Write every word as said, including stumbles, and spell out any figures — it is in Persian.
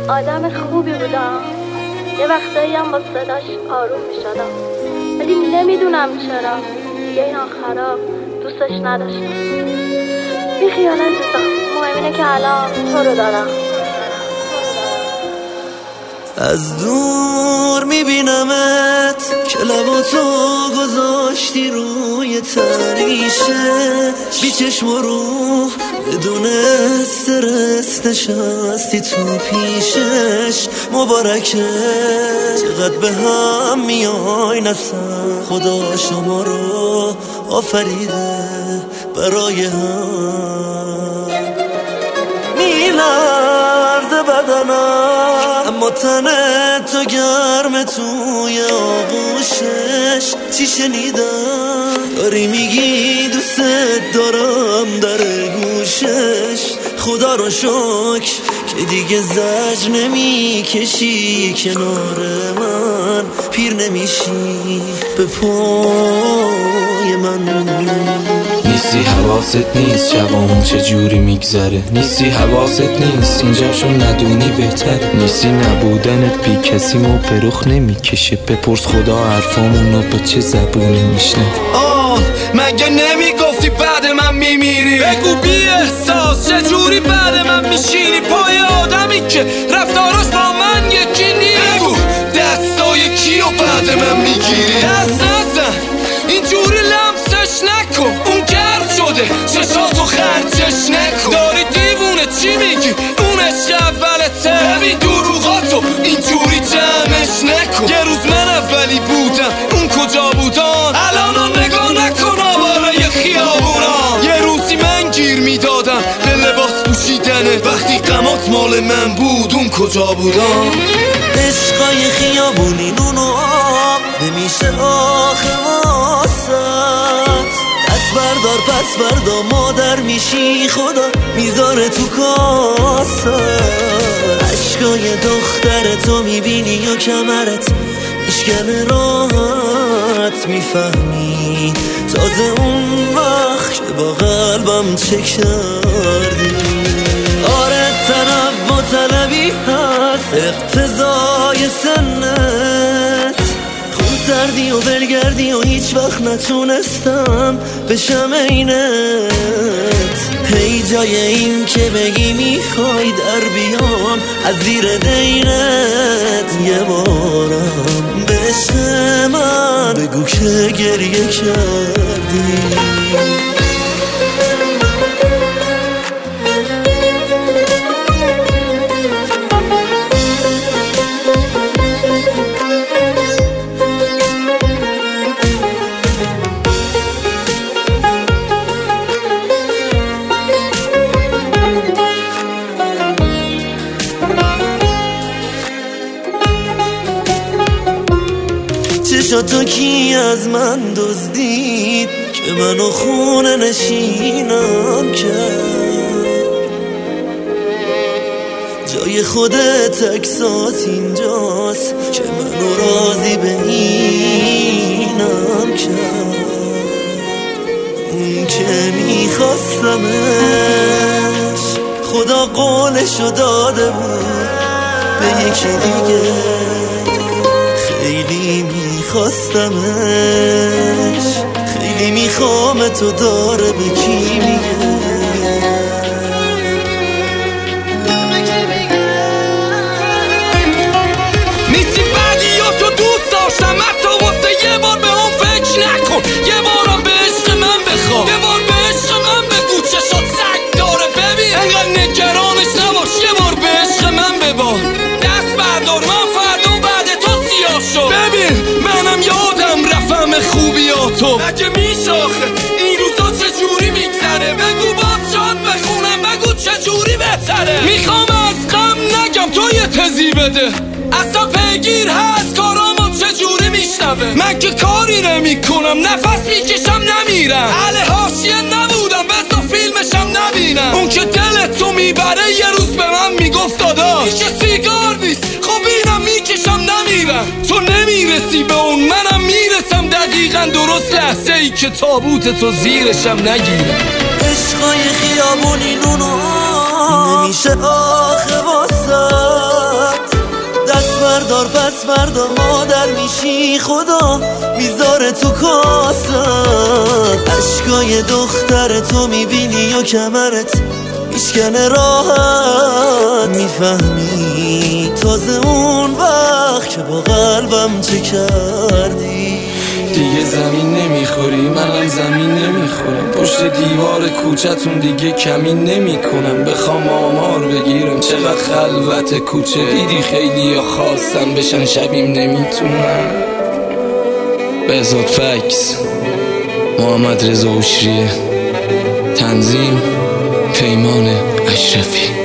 آدم خوبی بودم، یه وقتایی هم با صداش آروم می شدم، ولی نمیدونم چرا دیگه این آخرا دوستش نداشتم. بی خیال عزیزم، مهم اینه که الان تو رو دارم. از دور میبینمت که لباتو گذاشتی روی تریشه، بی چشم و روح بدون استرس نشستی تو پیشش. مبارکه چقدر به هم میای نفسم، خدا شما رو آفریده برای هم. میلرزه بدنم اما تنه تو گرم توی آغوشش. چی شنیدم داری میگی دوست دارم در گوشش. خدا رو شکر که دیگه زجر نمی کشی کنار من، پیر نمیشی به پای من. نیستی حواست نیست شبامون چجوری میگذره، نیستی حواست نیست اینجاشو ندونی بهتره، نیستی نبودنت بی کسی مو پروخ نمیکشه. بپرس خدا حرفامونو با چه زبونی میشنه. آه مگه نمیگفتی بعد من میمیری؟ بگو بی احساس چجوری بعد من میشینی پای آدمی که رفتاراش با من یکی نیست؟ بگو دستای کیو بعد من میگیری؟ دست نزن اینجوری لمسش نکن، اون گرد شده چشاتو خرجش نکن. داری دیوونه چی میگی؟ اون عشق اولته. ببین دروغاتو اینجوری جمعش نکن. یه روز من اولی بودم اون کجا بودن؟ الانو نگاه نکن آواره خیابونا. یه روزی من گیر میدادم به لباس پوشیدنه، وقتی غمات مال من بود اون کجا بودن؟ عشقای خیابونی نون و آب نمیشه آخه واسط. دست بردار پس بردا مادر میشی، خدا میذاره تو کاسه. عشقای دختر تو میبینی یا کمرت میشکنه راحت میفهمی تازه اون وقت که با قلبم چه کردی. آره طرف و طلبی هست اقتضای سنت، خون سردی و ولگردی و هیچ وقت نتونستم بشم اینت. هی جای این که بگی میخوای در بیام از زیر دینت، یه بارم به عشق من بگو که گریه کردی. چشاتو کی از من دزدید که منو خونه نشینم کرد؟ جای خودت اکسات اینجاست که منو راضی به اینم کرد. اون که میخواستمش خدا قولشو داده بود به یکی دیگه. خیلی میخواستمش خیلی میخوام تو داره به کی میگه. نیستی بعدی یا تو دوست داشتم حتی واسه یه بار به اون فکر نکن. یه بارم به عشق من بخواه، یه بار به عشق من بگو چشات سگ داره. ببین انقدر نگرانش نباش، یه بار به عشق من ببار. دست بردار من فردا بعد تو سیاه شد. ببین منم یادم رفم خوبیاتو. مگه میشه آخه این روزا چجوری میگذره؟ بگو باز شاد بخونم بگو چجوری بهتره. میخوام از غم نگم تو یه تزی بده، اصلا پیگیر هست کارامو چجوری میشنوه. من که کاری نمی کنم نفس میکشم نمیرم، اهل حاشیه نبودم بسا فیلمشم نبینم. اون که دلتو میبره یه روز به من میگفت داداش این که سیگار نیست، خب اینم میکشم نمیرم. تو نمیرسی به اون منم میرسم دقیقا درست لحظه ای که تابوت تو زیرشم نگیرم. عشقای خیابونی نونو نمیشه آخه واسه فردا مادر میشی خدا میذاره تو کاسم عشقای دختر تو میبینی و کمرت میشکنه راحت میفهمی تازه اون وقت که با قلبم چه کردی دیگه زمین نمیخوری منم زمین نمیخورم پشت دیوار کوچتون دیگه کمین نمیکنم بخوام آمار بگیرم چقدر خلوت کوچه دیدی خیلی یا خواستم بشن شبیم نمیتونم بهزاد فکس محمد رضا اوشریه تنظیم پیمان اشرفی